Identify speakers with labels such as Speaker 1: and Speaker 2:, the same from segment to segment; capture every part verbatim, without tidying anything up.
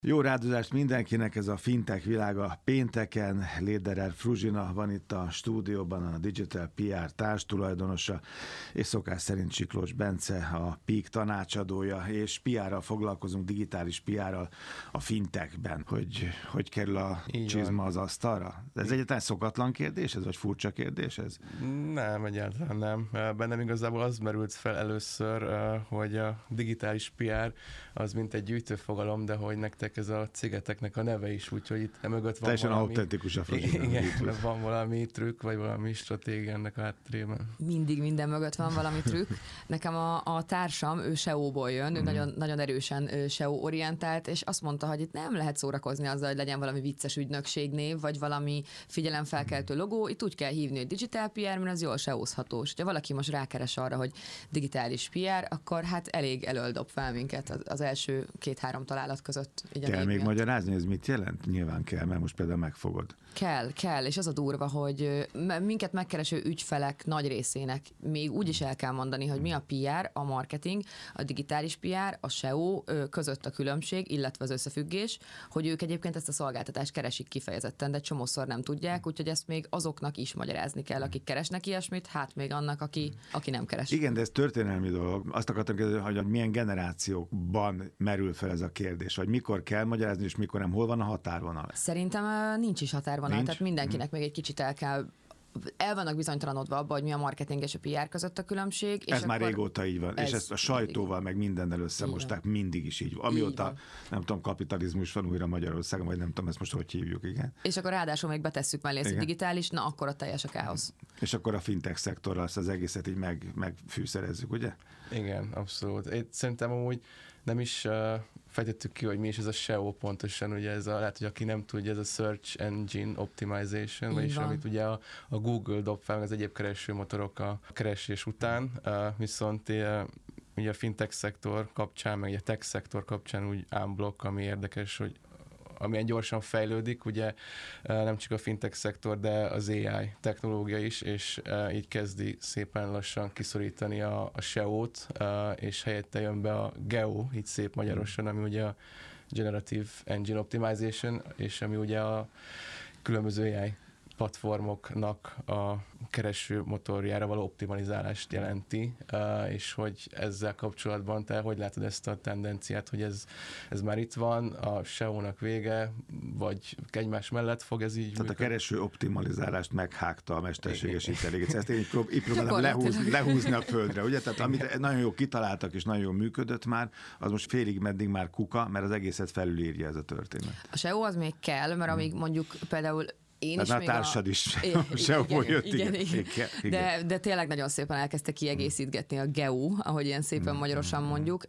Speaker 1: Jó rádozást mindenkinek, ez a fintech világa pénteken. Lederer Fruzsina van itt a stúdióban, a Digital pé er társtulajdonosa, és szokás szerint Siklós Bence, a Peak tanácsadója, és pé er-rel foglalkozunk, digitális pé er-rel a fintechben. Hogy hogy kerül a
Speaker 2: Így
Speaker 1: csizma
Speaker 2: van.
Speaker 1: az asztalra? Ez egyáltalán szokatlan kérdés ez, vagy furcsa kérdés ez?
Speaker 2: Nem, egyáltalán nem. Bennem igazából az merült fel először, hogy a digitális pé er az mint egy gyűjtőfogalom, de hogy nektek ez a cégeteknek a neve is, úgyhogy itt mögött van
Speaker 1: Teljesen
Speaker 2: valami...
Speaker 1: autentikus a Fruzsina.
Speaker 2: Igen, van valami trükk, vagy valami stratégia ennek a háttérében.
Speaker 3: Mindig minden mögött van valami trükk. Nekem a, a társam, ő es e o-ból jön, ő mm. nagyon, nagyon erősen es e o-orientált, és azt mondta, hogy itt nem lehet szórakozni azzal, hogy legyen valami vicces ügynökségnév, vagy valami figyelemfelkeltő logó. Itt úgy kell hívni, hogy Digital pé er, mert az jól es e o-zhatós. Ha valaki most rákeres arra, hogy digitális pé er, akkor hát elég elöldob fel minket az, az első két-három találat között.
Speaker 1: Kell még magyarázni, ez mit jelent? Nyilván kell, mert most például megfogod.
Speaker 3: Kell, kell, és az a durva, hogy minket megkereső ügyfelek nagy részének még úgy is el kell mondani, hogy mi a pé er, a marketing, a digitális pé er, a es e o között a különbség, illetve az összefüggés, hogy ők egyébként ezt a szolgáltatást keresik kifejezetten, de csomószor nem tudják, úgyhogy ezt még azoknak is magyarázni kell, akik keresnek ilyesmit, hát még annak, aki, aki nem keres.
Speaker 1: Igen, de ez történelmi dolog. Azt akartam kérdezni, hogy milyen generációkban merül fel ez a kérdés, hogy mikor kell magyarázni, és mikor nem, hol van a határvonal?
Speaker 3: Szerintem nincs is határvonal,
Speaker 1: nincs?
Speaker 3: tehát mindenkinek hmm. még egy kicsit el kell el vannak bizonytalanodva abban, hogy mi a marketing és a pé er között a különbség.
Speaker 1: Ez
Speaker 3: és
Speaker 1: már
Speaker 3: akkor
Speaker 1: régóta így van, ez és ezt a sajtóval meg mindennel összemosták, mindig is így van. Amióta, így van. Nem tudom, kapitalizmus van újra Magyarországon, vagy nem tudom, ezt most hogy hívjuk, igen.
Speaker 3: És akkor ráadásul még betesszük mellé ezt a digitális, na akkor a teljes a káosz.
Speaker 1: És akkor a fintech szektorral azt az egészet így meg, megfűszerezzük, ugye?
Speaker 2: Igen, abszolút. Én szerintem amúgy nem is uh, fejtettük ki, hogy mi is ez a es e o pontosan, ugye ez a, lehet, hogy aki nem tudja, ez a Search Engine Optimization, vagyis amit ugye a, a Google dob fel, meg az egyéb keresőmotorok a keresés után, uh, viszont uh, ugye a fintech szektor kapcsán, meg a tech szektor kapcsán úgy unblock, ami érdekes, hogy amilyen gyorsan fejlődik, ugye nem csak a fintech szektor, de az á i technológia is, és így kezdi szépen lassan kiszorítani a, a es e o-t, és helyette jön be a geo, így szép magyarosan, ami ugye a Generative Engine Optimization, és ami ugye a különböző á i platformoknak a kereső motorjára való optimalizálást jelenti, és hogy ezzel kapcsolatban te hogy látod ezt a tendenciát, hogy ez, ez már itt van, a es e o-nak vége, vagy egymás mellett fog ez így
Speaker 1: Tehát
Speaker 2: működni?
Speaker 1: a kereső optimalizálást meghágta a mesterséges intelligencia. Ezt én így, prób- így próbálom lehúzni, lehúzni a földre, ugye? Tehát amit nagyon jó kitaláltak és nagyon jó működött már, az most félig meddig már kuka, mert az egészet felülírja ez a történet.
Speaker 3: A es e o az még kell, mert amíg mondjuk például én is
Speaker 1: már
Speaker 3: még
Speaker 1: társad
Speaker 3: a...
Speaker 1: is es e o-ból jött, igen.
Speaker 3: igen, igen. igen. De, de tényleg nagyon szépen elkezdte kiegészítgetni a geo, ahogy ilyen szépen magyarosan mondjuk.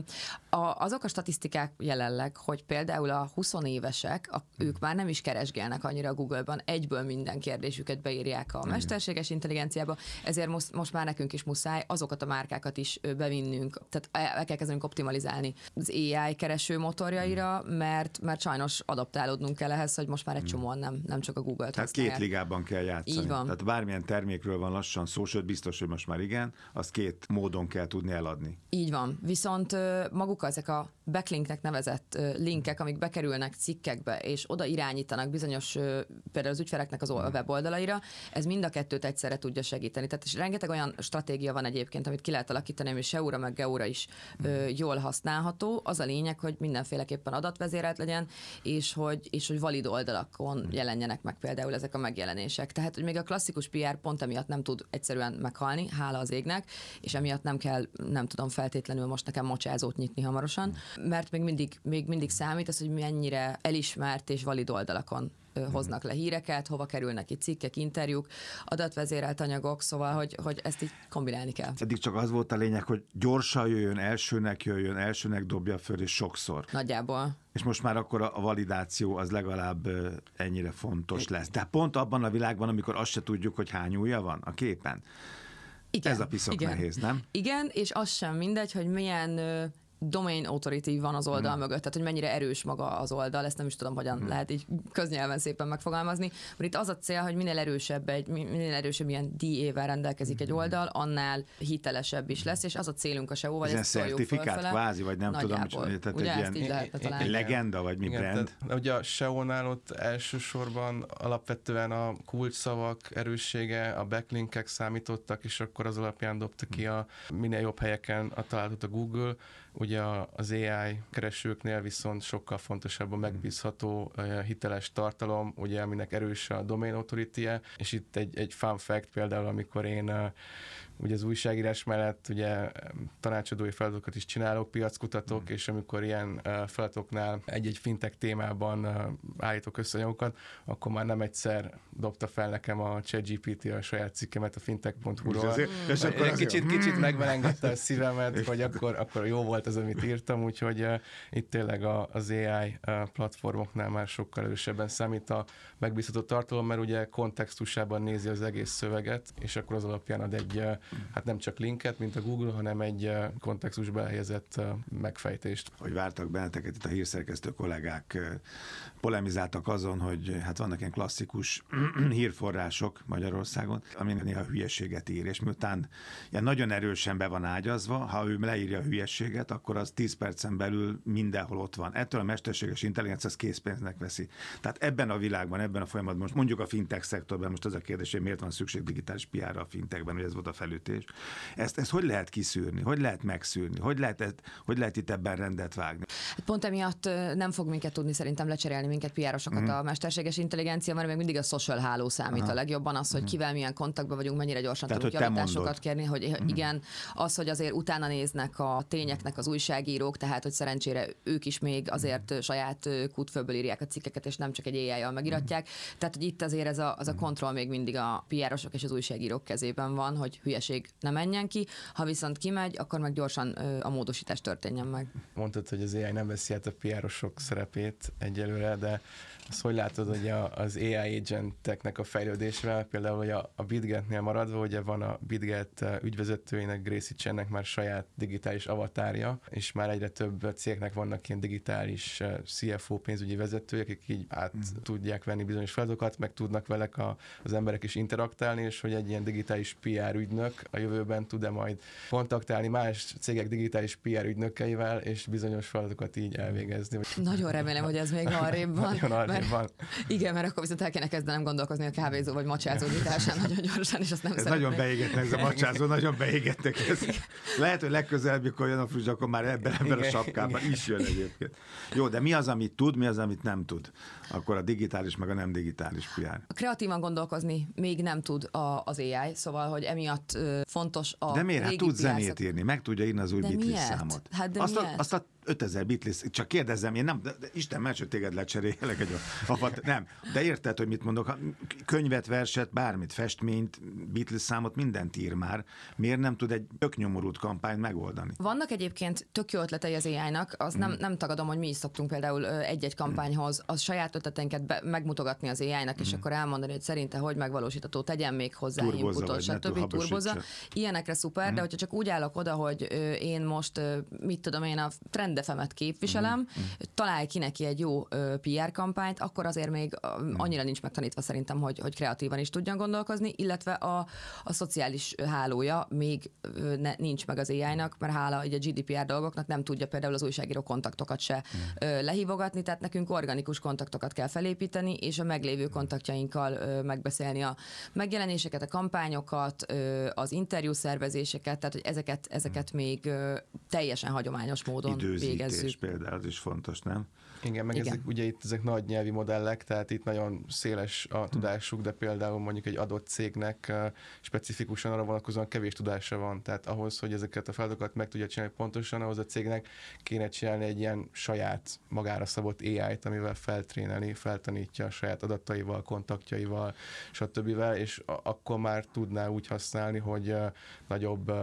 Speaker 3: A, azok a statisztikák jelenleg, hogy például a huszonévesek, a, ők már nem is keresgélnek annyira a Google-ban, egyből minden kérdésüket beírják a mesterséges intelligenciába, ezért most, most már nekünk is muszáj azokat a márkákat is bevinnünk, tehát el kell kezdenünk optimalizálni az á i kereső motorjaira, mert, mert sajnos adaptálódnunk kell ehhez, hogy most már egy csomóan nem, nem csak a Google-t
Speaker 1: Tehát
Speaker 3: használják.
Speaker 1: két ligában kell játszani.
Speaker 3: Így van.
Speaker 1: Tehát bármilyen termékről van lassan szó, sőt biztos, hogy most már igen, azt két módon kell tudni eladni.
Speaker 3: Így van. Viszont maguk ezek a backlinknek nevezett linkek, amik bekerülnek cikkekbe, és oda irányítanak bizonyos, például az ügyfeleknek az weboldalaira, ez mind a kettőt egyszerre tudja segíteni. Tehát és rengeteg olyan stratégia van egyébként, amit ki lehet alakítani, ami es e o-ra meg geo-ra is mm. jól használható. Az a lényeg, hogy mindenféleképpen adatvezérelt legyen, és hogy, és hogy valid oldalakon mm. jelenjenek meg például ezek a megjelenések. Tehát, hogy még a klasszikus pé er pont emiatt nem tud egyszerűen meghalni, hála az égnek, és emiatt nem kell, nem tudom feltétlenül most nekem mocsázót nyitni hamarosan, mert még mindig, még mindig számít az, hogy mennyire elismert és valid oldalakon hoznak le híreket, hova kerülnek itt cikkek, interjúk, adatvezérelt anyagok, szóval, hogy, hogy ezt így kombinálni kell.
Speaker 1: Eddig csak az volt a lényeg, hogy gyorsan jöjjön, elsőnek jöjjön, elsőnek dobja föl, és sokszor.
Speaker 3: Nagyjából. És
Speaker 1: most már akkor a validáció az legalább ennyire fontos lesz. De pont abban a világban, amikor azt se tudjuk, hogy hány ujja van a képen. Igen, ez a piszok
Speaker 3: igen.
Speaker 1: nehéz, nem?
Speaker 3: Igen, és az sem mindegy, hogy milyen domain authority van az oldal hmm. mögött, tehát hogy mennyire erős maga az oldal, ezt nem is tudom, hogyan hmm. lehet így köznyelven szépen megfogalmazni. Mert itt az a cél, hogy minél erősebb egy, minél erősebb ilyen dé á-vel rendelkezik egy oldal, annál hitelesebb is lesz, és az a célunk a es e o, vagy
Speaker 1: ez certifikát kvázi, vagy nem
Speaker 3: nagyjából.
Speaker 1: tudom, tehát
Speaker 3: ugye,
Speaker 1: egy ilyen egy legenda, vagy mi
Speaker 2: igen,
Speaker 1: brand.
Speaker 2: Tehát, ugye a es e o-nál ott elsősorban alapvetően a kulcsszavak erőssége, a backlinkek számítottak, és akkor az alapján dobta ki a minél jobb helyeken a találatot a Google. Ugye az á i keresőknél viszont sokkal fontosabb a megbízható, hiteles tartalom, ugye aminek erős a domain authority-je, és itt egy, egy fun fact például, amikor én ugye az újságírás mellett ugye tanácsadói feladatokat is csinálok, piackutatok, mm. és amikor ilyen feladatoknál egy-egy fintech témában állítok össze anyagokat, akkor már nem egyszer dobta fel nekem a ChatGPT a saját cikkemet a fintech pont hu-ról. És akkor egy kicsit, kicsit megvelengette a szívemet, hogy akkor, akkor jó volt az, amit írtam, úgyhogy uh, itt tényleg a, az á i uh, platformoknál már sokkal erősebben számít a megbízható tartalom, mert ugye kontextusában nézi az egész szöveget, és akkor az alapján ad egy, uh, hát nem csak linket, mint a Google, hanem egy uh, kontextusba helyezett uh, megfejtést.
Speaker 1: Hogy vártak benneteket itt a hírszerkesztő kollégák, uh, polemizáltak azon, hogy hát vannak ilyen klasszikus hírforrások Magyarországon, ami néha hülyeséget ír, és miután ilyen nagyon erősen be van ágyazva, ha ő leírja a hülyeséget, akkor az tíz percen belül mindenhol ott van. Ettől a mesterséges intelligencia az készpénznek veszi. Tehát ebben a világban, ebben a folyamatban, most mondjuk a fintech szektorban, most az a kérdés, hogy miért van szükség digitális pé er-ra a fintechben, hogy ez volt a felütés. Ezt, ezt hogy lehet kiszűrni? Hogy lehet megszűrni? Hogy lehet, ezt, hogy lehet itt ebben rendet vágni?
Speaker 3: Pont emiatt nem fog minket tudni szerintem lecserélni minket pé er-osokat mm. a mesterséges intelligencia, mert még mindig a social háló számít. Aha. A legjobban az, hogy kivel milyen kontaktban vagyunk, mennyire gyorsan
Speaker 1: Tehát,
Speaker 3: tudunk javításokat kérni, hogy mm. igen, az, hogy azért utána néznek a tényeknek az újságírók, tehát hogy szerencsére ők is még azért mm. saját kútfőből írják a cikkeket, és nem csak egy á i-jal megiratják. Mm. Tehát, hogy itt azért ez a, az a kontroll még mindig a pé er-osok és az újságírók kezében van, hogy hülyeség ne menjen ki, ha viszont kimegy, akkor meg gyorsan a módosítás történjen meg.
Speaker 2: Mondtad, hogy az á i nem veszi át a pé er-osok szerepét egyelőre, de azt hogy látod, hogy a, az á i agenteknek a fejlődésvel, például hogy a, a BitGetnél maradva, ugye van a BitGet ügyvezetőinek, Gracie Chennek már saját digitális avatárja, és már egyre több cégnek vannak ilyen digitális cé ef o pénzügyi vezetők, akik így át mm. tudják venni bizonyos feladatokat, meg tudnak velek a, az emberek is interaktálni, és hogy egy ilyen digitális pé er ügynök a jövőben tud-e majd kontaktálni más cégek digitális pé er ügynökeivel, és bizonyos feladatokat így elvégezni.
Speaker 3: Nagyon remélem, hogy ez még arrébb van.
Speaker 2: Nagyon arrébb van.
Speaker 3: Igen, mert akkor viszont el kéne kezdenem gondolkozni a kávézó vagy macsázó nyitásán nagyon gyorsan, és azt nem
Speaker 1: ez
Speaker 3: szeretnék.
Speaker 1: Nagyon beégetnek, ez a macsázó, nagyon beégetnek. Ez. Lehet, hogy legközelebb, mikor jön a Fruzsi, akkor már ebben, ebben a sapkában igen. is jön egyébként. Jó, de mi az, amit tud, mi az, amit nem tud? Akkor a digitális, meg a nem digitális pé er.
Speaker 3: Kreatívan gondolkozni még nem tud a, az á i, szóval, hogy emiatt ö, fontos a
Speaker 1: De miért? Hát tud
Speaker 3: pé er
Speaker 1: zenét írni, meg tudja írni az új Beatles számot.
Speaker 3: Hát de
Speaker 1: azt,
Speaker 3: miért?
Speaker 1: a, azt a ötezer Beatles, csak kérdezzem, én nem, de, de Isten ments, hogy téged lecserélek egy a, a, nem, de érted, hogy mit mondok, könyvet, verset, bármit, festményt, Beatles számot, mindent ír már, miért nem tud egy tök nyomorult kampányt megoldani?
Speaker 3: Vannak egyébként tök jó ötletei az á i-nak, az mm. nem, nem tagadom, hogy mi is szoktunk például egy-egy kampányhoz az saját ötleteinket be, megmutogatni az á i-nak, mm. és akkor elmondani, hogy szerinte hogy megvalósítható, tegyen még hozzá inputot, stb. Turboza. Ilyenekre szuper, mm. de hogyha csak úgy állok oda, hogy én most, mit tudom én, a Trend ef em-et képviselem, mm. találj ki neki egy jó pé er kampányt, akkor azért még annyira nincs megtanítva szerintem, hogy, hogy kreatívan is tudjon gondolkozni, illetve a, a szociális hálója még ne, nincs meg az á i-nak, mert hála ugye a gé dé pé er dolgoknak nem tudja például az újságíró kontaktokat se mm. lehívogatni, tehát nekünk organikus kontaktokat kell felépíteni, és a meglévő kontaktjainkkal megbeszélni a megjelenéseket, a kampányokat, az interjú szervezéseket, tehát hogy ezeket, ezeket még teljesen hagyományos módon végezzük.
Speaker 1: Például az is fontos, nem?
Speaker 2: Igen, meg
Speaker 3: Igen.
Speaker 2: Ezek, ugye itt ezek nagy nyelvi modellek, tehát itt nagyon széles a tudásuk, de például mondjuk egy adott cégnek specifikusan arra vonatkozóan kevés tudása van, tehát ahhoz, hogy ezeket a feladatokat meg tudja csinálni pontosan, ahhoz a cégnek kéne csinálni egy ilyen saját magára szabott á i-t, amivel feltréneli, feltanítja a saját adataival, kontaktjaival, stb. És akkor már tudná úgy használni, hogy nagyobb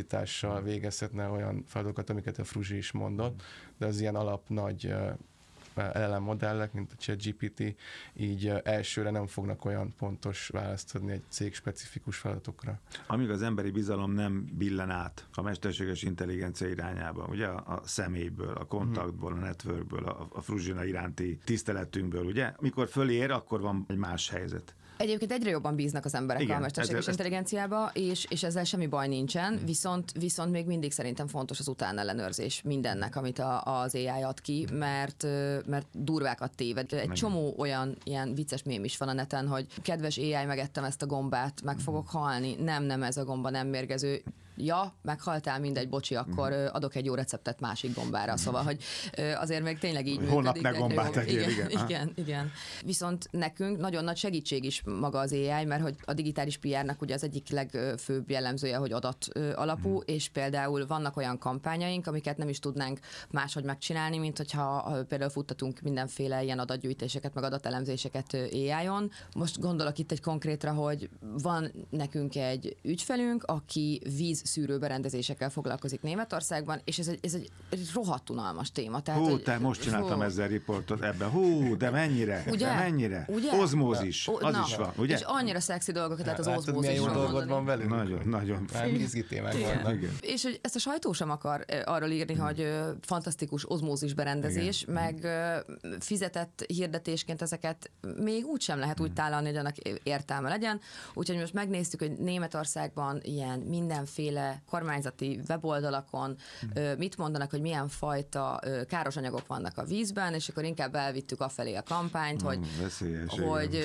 Speaker 2: precizitással végezhetne olyan feladatokat, amiket a Fruzsi is mondott, de az ilyen alap nagy el el em modellek, mint a ChatGPT, így elsőre nem fognak olyan pontos választ adni egy cég specifikus feladatokra.
Speaker 1: Amíg az emberi bizalom nem billen át a mesterséges intelligencia irányába, ugye a személyből, a kontaktból, a networkből, a, a Fruzsina iránti tiszteletünkből, ugye? Mikor fölér, akkor van egy más helyzet.
Speaker 3: Egyébként egyre jobban bíznak az emberek
Speaker 1: Igen,
Speaker 3: a mesterséges
Speaker 1: ezzel,
Speaker 3: intelligenciába, és, és ezzel semmi baj nincsen, hmm. viszont, viszont még mindig szerintem fontos az utánellenőrzés mindennek, amit a, az á i ad ki, mert, mert durvákat téved. Egy meg csomó olyan ilyen vicces mém is van a neten, hogy kedves á i, megettem ezt a gombát, meg fogok halni. Nem, nem, ez a gomba nem mérgező. Ja, meghaltál, mindegy, bocsi, akkor mm. adok egy jó receptet másik gombára. Szóval, hogy azért még tényleg így működik.
Speaker 1: Holnap ne gombát tegyél,
Speaker 3: igen.
Speaker 1: Igen,
Speaker 3: igen, igen. Viszont nekünk nagyon nagy segítség is maga az á i, mert hogy a digitális pé er-nek ugye az egyik legfőbb jellemzője, hogy adat alapú, mm. és például vannak olyan kampányaink, amiket nem is tudnánk máshogy megcsinálni, mint hogyha például futtatunk mindenféle ilyen adatgyűjtéseket, meg adatelemzéseket á i-on. Most gondolok itt egy konkrétra, hogy van nekünk egy ügyfelünk, aki víz szűrőberendezésekkel foglalkozik Németországban, és ez egy, ez egy, egy rohadt unalmas téma. Tehát,
Speaker 1: hú, te most csináltam hú. ezzel riportot ebben. Hú, de mennyire?
Speaker 3: Ugye?
Speaker 1: De mennyire?
Speaker 3: Ugye?
Speaker 1: Ozmózis,
Speaker 3: o,
Speaker 1: az
Speaker 3: na,
Speaker 1: is van, ugye?
Speaker 3: És annyira szexi dolgokat lehet az
Speaker 2: Látod,
Speaker 3: ozmózisról
Speaker 2: milyen jó
Speaker 3: mondani.
Speaker 2: dolgod van velünk?
Speaker 1: Nagyon, nagyon.
Speaker 2: Már izgi témák vannak.
Speaker 1: Igen.
Speaker 3: És hogy ezt a sajtó sem akar arról írni, hmm. hogy fantasztikus ozmózis berendezés, igen. meg fizetett hirdetésként ezeket még úgy sem lehet hmm. úgy tálalni, hogy annak értelme legyen. Úgyhogy most megnéztük, hogy Németországban ilyen mindenféle kormányzati weboldalakon hmm. mit mondanak, hogy milyen fajta káros anyagok vannak a vízben, és akkor inkább elvittük afelé a kampányt, hogy,
Speaker 1: veszélyes,
Speaker 3: hogy,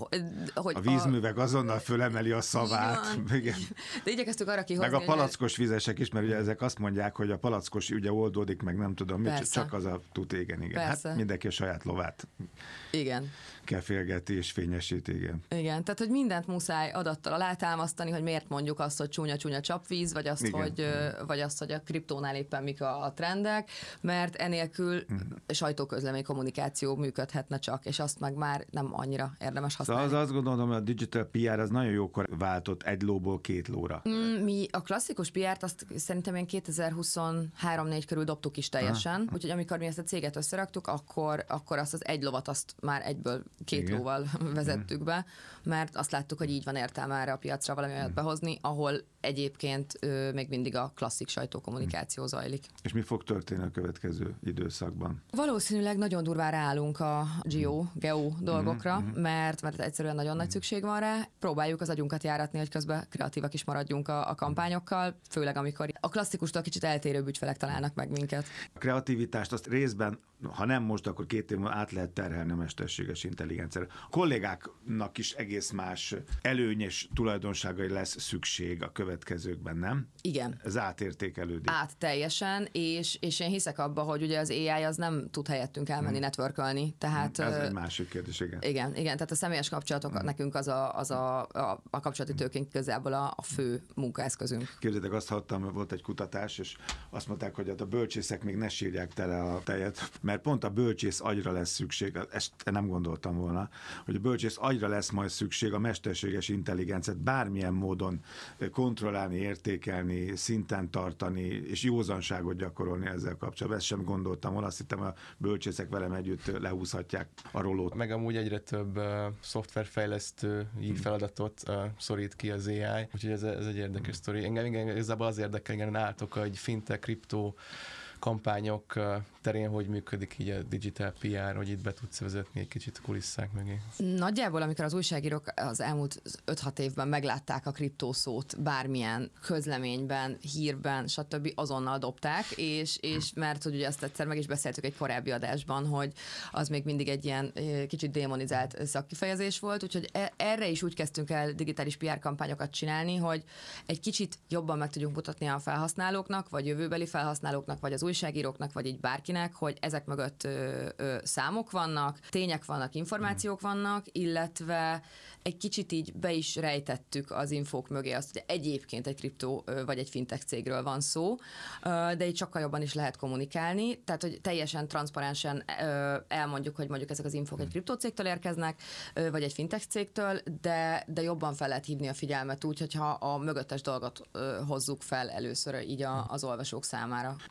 Speaker 3: hogy
Speaker 1: a vízművek a, azonnal fölemeli a szavát. Igen.
Speaker 3: De igyekeztük arra kihozni,
Speaker 1: meg a palackos vizesek is, mert ugye ezek azt mondják, hogy a palackos ugye oldódik, meg nem tudom, mit, csak az a tud, igen, igen.
Speaker 3: Persze.
Speaker 1: Hát mindenki a saját lovát.
Speaker 3: Igen.
Speaker 1: Kell félgeti és fényesít, igen.
Speaker 3: Igen, tehát hogy mindent muszáj adattal alátámasztani, hogy miért mondjuk azt, hogy csúnya-csúnya csapvíz, vagy azt, hogy, vagy azt, hogy a kriptónál éppen mik a trendek, mert enélkül mm. sajtóközlemény kommunikáció működhetne csak, és azt meg már nem annyira érdemes használni.
Speaker 1: Szóval az azt gondolom, hogy a digital pé er az nagyon jókor váltott egy lóból két lóra.
Speaker 3: Mm, mi a klasszikus pé er-t azt szerintem én kétezer-huszonhárom-négy körül dobtuk is teljesen, ah. úgyhogy amikor mi ezt a céget összeraktuk, akkor, akkor azt az egy lovat azt már egyből két igen. lóval vezettük be, mert azt láttuk, hogy így van értelme erre a piacra valami olyat behozni, ahol egyébként ö, még mindig a klasszik sajtókommunikáció zajlik.
Speaker 1: És mi fog történni a következő időszakban?
Speaker 3: Valószínűleg nagyon durván ráállunk a geo, geo dolgokra, mm-hmm. mert, mert egyszerűen nagyon nagy szükség van rá. Próbáljuk az agyunkat járatni, hogy közben kreatívak is maradjunk a, a kampányokkal, főleg amikor a klasszikustól kicsit eltérőbb ügyfelek találnak meg minket.
Speaker 1: A kreativitást azt részben, ha nem most, akkor két év múlva át lehet terhelni a mesterséges intelligenciára. A kollégáknak is egész más előnyös tulajdonságai lesz szükség a következőkben, nem?
Speaker 3: Igen.
Speaker 1: Ez átértékelődik.
Speaker 3: Át teljesen, és, és én hiszek abba, hogy ugye az á i az nem tud helyettünk elmenni hmm. networkölni. Tehát,
Speaker 1: ez egy másik kérdés, igen.
Speaker 3: Igen, igen, tehát a személyes kapcsolatok hmm. nekünk az a, az a, a, a kapcsolati tőkénk közelből a, a fő munkaeszközünk.
Speaker 1: Képzeljétek, azt hallottam, volt egy kutatás, és azt mondták, hogy a bölcsészek még ne sírják tele a tejet, mert pont a bölcsész agyra lesz szükség, ezt nem gondoltam volna, hogy a bölcsész agyra lesz majd szükség a mesterséges intelligenciát bármilyen módon kontrollálni, értékelni, szinten tartani, és józanságot gyakorolni ezzel kapcsolatban. Ezt sem gondoltam volna, azt hittem, a bölcsészek velem együtt lehúzhatják a rolót.
Speaker 2: Meg amúgy egyre több uh, szoftverfejlesztői feladatot uh, szorít ki az á i, úgyhogy ez, ez egy érdekes mm. sztori. Engem, engem igazából az érdekel, igen, nálatok, hogy fintech, kriptó kampányok terén hogy működik így a digital pé er, hogy itt be tudsz vezetni egy kicsit a kulisszák mögé?
Speaker 3: Nagyjából, amikor az újságírók az elmúlt öt-hat évben meglátták a kriptószót bármilyen közleményben, hírben, stb. Azonnal dobták, és, és mert hogy ugye azt egyszer meg is beszéltük egy korábbi adásban, hogy az még mindig egy ilyen kicsit démonizált szakkifejezés volt, úgyhogy erre is úgy kezdtünk el digitális pé er kampányokat csinálni, hogy egy kicsit jobban meg tudjunk mutatni a felhasználóknak, vagy jövőbeli felhasználóknak, vagy az újságíróknak, vagy így bárkinek, hogy ezek mögött ö, ö, számok vannak, tények vannak, információk vannak, illetve egy kicsit így be is rejtettük az infók mögé azt, hogy egyébként egy kriptó ö, vagy egy fintech cégről van szó, ö, de így sokkal jobban is lehet kommunikálni, tehát hogy teljesen transzparensen ö, elmondjuk, hogy mondjuk ezek az infók egy kriptócégtől érkeznek, ö, vagy egy fintech cégtől, de, de jobban fel lehet hívni a figyelmet úgy, hogyha a mögöttes dolgot ö, hozzuk fel először így a, az olvasók számára.
Speaker 2: És akkor a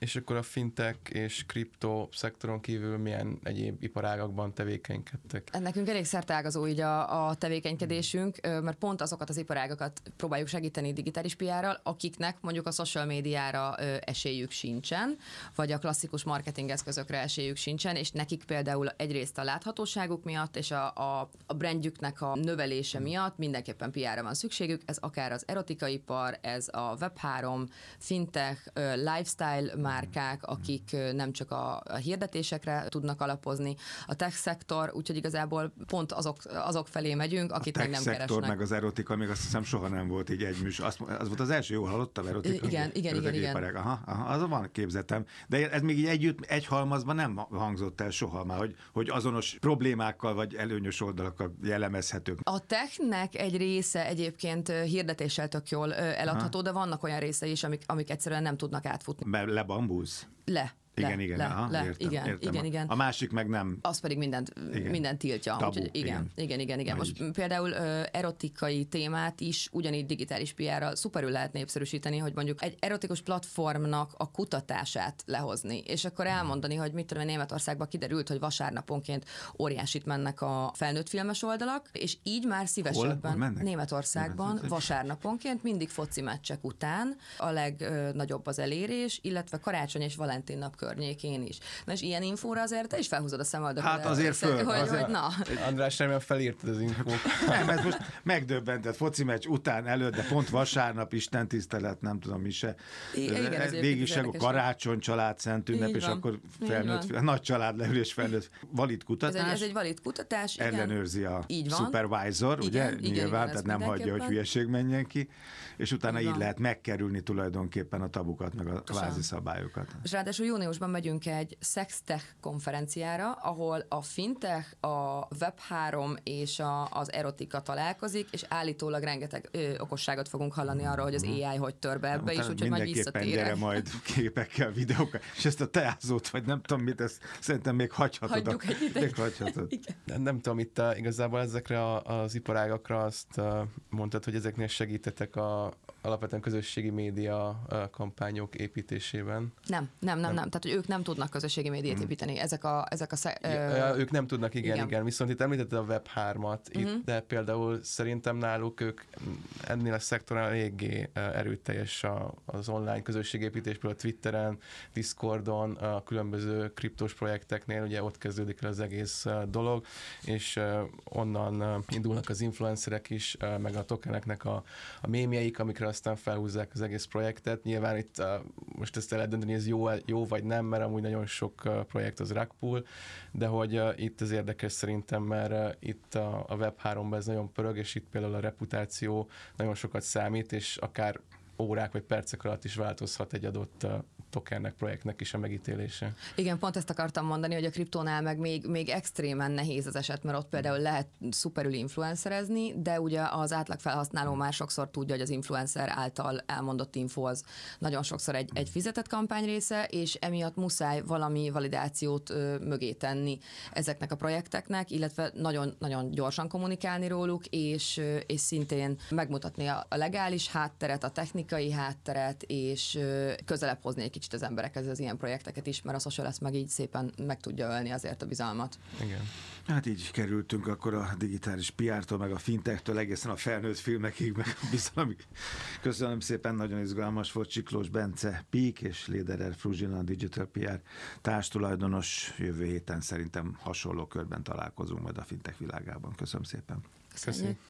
Speaker 2: fintech és kripto szektoron kívül milyen egyéb iparágakban tevékenykedtek?
Speaker 3: Nekünk elég szerteágazó így a, a tevékenykedésünk, mert pont azokat az iparágakat próbáljuk segíteni digitális pé er-ral, akiknek mondjuk a social médiára esélyük sincsen, vagy a klasszikus marketing eszközökre esélyük sincsen, és nekik például egyrészt a láthatóságuk miatt, és a, a, a brandjüknek a növelése miatt mindenképpen pé er-re van szükségük, ez akár az erotikaiipar, ez a web három, fintech, lifestyle márkák, akik nem csak a, a hirdetésekre tudnak alapozni, a tech szektor, úgyhogy igazából pont azok, azok felé megyünk, akit meg nem keresnek. A tech szektor
Speaker 1: meg az erotika, még azt hiszem soha nem volt így egy műsor. Az, az volt az első, jól hallottam, erotika?
Speaker 3: Igen, igen, igen, igen.
Speaker 1: Aha, aha, az van képzetem. De ez még így együtt, egy halmazban nem hangzott el soha már, hogy, hogy azonos problémákkal vagy előnyös oldalakkal jellemezhetők.
Speaker 3: A technek egy része egyébként hirdetéssel tök jól eladható, aha, de vannak olyan részei is, amik, amik egyszerűen nem tudnak átfutni.
Speaker 1: Mert lebambulsz?
Speaker 3: Le.
Speaker 1: Igen,
Speaker 3: le,
Speaker 1: igen,
Speaker 3: le,
Speaker 1: aha,
Speaker 3: le,
Speaker 1: értem,
Speaker 3: igen,
Speaker 1: értem.
Speaker 3: igen, igen.
Speaker 1: A másik meg nem.
Speaker 3: Az pedig mindent, mindent tiltja.
Speaker 1: Tabu,
Speaker 3: úgyhogy igen, igen, igen, igen. Most így. Például ö, erotikai témát is ugyanígy digitális pé er-ral szuperül lehet népszerűsíteni, hogy mondjuk egy erotikus platformnak a kutatását lehozni, és akkor elmondani, hogy mit tudom, Németországban kiderült, hogy vasárnaponként óriásit mennek a felnőtt filmes oldalak, és így már szívesebben
Speaker 1: Hol? Hol
Speaker 3: Németországban Német. vasárnaponként mindig foci meccsek után a legnagyobb az elérés, illetve karácsony és Valentin nap környékén is. Na és ilyen infóra azért te is felhúzod a szemöldöködet.
Speaker 1: Hát azért föl.
Speaker 3: Hogy,
Speaker 1: azért.
Speaker 3: hogy na.
Speaker 2: András, remélem felírtad az infót.
Speaker 1: Nem, ez most megdöbbentett foci meccs után előtt, de pont vasárnap, Isten tisztelet, nem tudom mi se.
Speaker 3: Igen,
Speaker 1: végig se karácsony, család, szent ünnep, és akkor felnőtt, nagy család leülés felnőtt. Valid kutatás.
Speaker 3: Ez egy, ez egy valid kutatás. Igen.
Speaker 1: Ellenőrzi a supervisor, ugye?
Speaker 3: Igen,
Speaker 1: nyilván, tehát nem hagyja, hogy hülyeség menjen ki, és utána így lehet megkerülni tulajdonképpen a tabukat, meg a kvázi szabályokat.
Speaker 3: És ráadásul júniusban megyünk egy Sextech konferenciára, ahol a fintech, a web három és a, az erotika találkozik, és állítólag rengeteg ö, okosságot fogunk hallani arról, hogy az á i hogy tör be ebbe, és úgyhogy majd visszatérek.
Speaker 1: Gyere majd képekkel, videókkal, és ezt a teázót, vagy nem tudom mit, ezt szerintem még hagyhatod.
Speaker 3: Hagyjuk egy ideig.
Speaker 1: Még hagyhatod.
Speaker 2: Nem, nem tudom, itt uh, igazából ezekre a, az iparágakra azt uh, mondtad, hogy ezeknél segítetek a alapvetően közösségi média kampányok építésében.
Speaker 3: Nem, nem, nem, nem. Tehát, hogy ők nem tudnak közösségi médiát hmm. építeni. Ezek a... Ezek a sze-
Speaker 2: ja, ők nem tudnak, igen, igen. igen. Viszont itt említetted a web hármat, uh-huh. itt, de például szerintem náluk ők ennél a szektoron eléggé erőteljes az online közösségépítés, például Twitteren, Discordon, a különböző kriptos projekteknél, ugye ott kezdődik el az egész dolog, és onnan indulnak az influencerek is, meg a tokeneknek a, a mémjeik, amikre aztán felhúzzák az egész projektet. Nyilván itt uh, most ezt el lehet dönteni, ez jó, jó vagy nem, mert amúgy nagyon sok uh, projekt az rug pull, de hogy uh, itt az érdekes szerintem, mert uh, itt a, a web háromban ez nagyon pörög, és itt például a reputáció nagyon sokat számít, és akár órák vagy percek alatt is változhat egy adott uh, tokennek, projektnek is a megítélése. Igen,
Speaker 3: pont ezt akartam mondani, hogy a kriptónál meg még, még extrémen nehéz az eset, mert ott például lehet szuperül influencerezni, de ugye az átlag felhasználó már sokszor tudja, hogy az influencer által elmondott info az nagyon sokszor egy, egy fizetett kampány része, és emiatt muszáj valami validációt ö, mögé tenni ezeknek a projekteknek, illetve nagyon-nagyon gyorsan kommunikálni róluk, és, ö, és szintén megmutatni a, a legális hátteret, a technikai hátteret, és ö, közelebb hozni egy kicsit az emberekhez az ilyen projekteket is, mert a social lesz meg így szépen meg tudja ölni azért a bizalmat.
Speaker 2: Igen.
Speaker 1: Hát így kerültünk akkor a digitális pé er-től, meg a fintechtől egészen a felnőtt filmekig, meg a bizalomig. Köszönöm szépen, nagyon izgalmas volt. Csiklós Bence Peak és Lederer Fruzsina, Digital pé er társtulajdonos. Jövő héten szerintem hasonló körben találkozunk majd a fintech világában. Köszönöm szépen.
Speaker 3: Köszönjük.